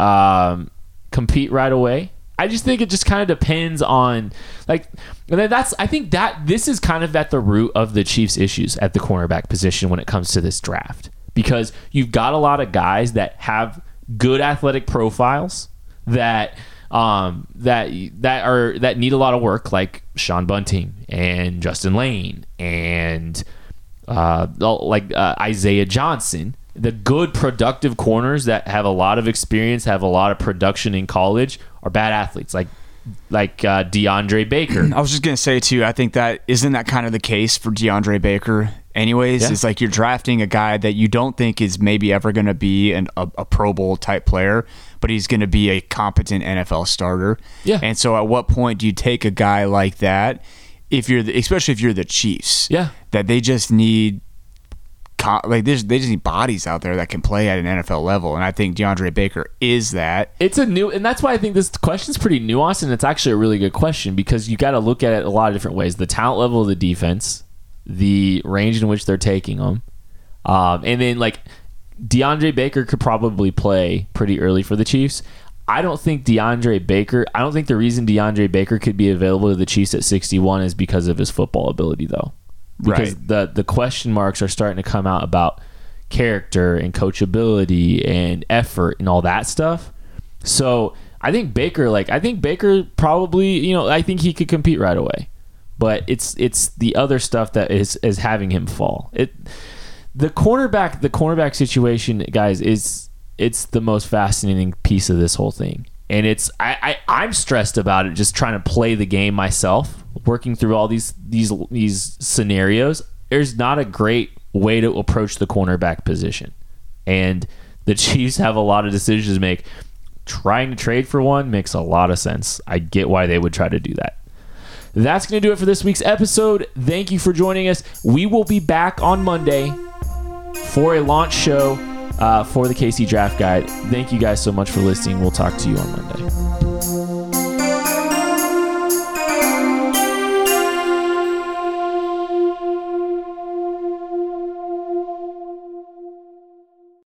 um, compete right away. I just think it just kind of depends on like, and then that's I think that this is kind of at the root of the Chiefs' issues at the cornerback position when it comes to this draft, because you've got a lot of guys that have good athletic profiles that um, that that are that need a lot of work, like Sean Bunting and Justin Lane and uh, like uh, Isaiah Johnson. The good, productive corners that have a lot of experience, have a lot of production in college, are bad athletes, like like uh, DeAndre Baker. I was just gonna say too. I think that isn't that kind of the case for DeAndre Baker. Anyways, Yeah. it's like you're drafting a guy that you don't think is maybe ever going to be an, a, a Pro Bowl type player, but he's going to be a competent N F L starter. Yeah. And so, at what point do you take a guy like that? If you're, the, especially if you're the Chiefs, Yeah. that they just need. Like they just, they just need bodies out there that can play at an N F L level, and I think DeAndre Baker is that. It's a new, and that's why I think this question's pretty nuanced, and it's actually a really good question because you got to look at it a lot of different ways: the talent level of the defense, the range in which they're taking them, um, and then like DeAndre Baker could probably play pretty early for the Chiefs. I don't think DeAndre Baker. I don't think the reason DeAndre Baker could be available to the Chiefs at sixty-one is because of his football ability, though. Because Right. the the question marks are starting to come out about character and coachability and effort and all that stuff. So I think Baker, like I think Baker probably, you know, I think he could compete right away. But it's it's the other stuff that is is having him fall. It the cornerback, the cornerback situation, guys, is it's the most fascinating piece of this whole thing. And it's I, I I'm stressed about it, just trying to play the game myself, working through all these these these scenarios. There's not a great way to approach the cornerback position, and the Chiefs have a lot of decisions to make. Trying to trade for one makes a lot of sense. I get why they would try to do that. That's going to do it for this week's episode. Thank you for joining us. We will be back on Monday for a launch show uh, for the K C Draft Guide. Thank you guys so much for listening. We'll talk to you on Monday.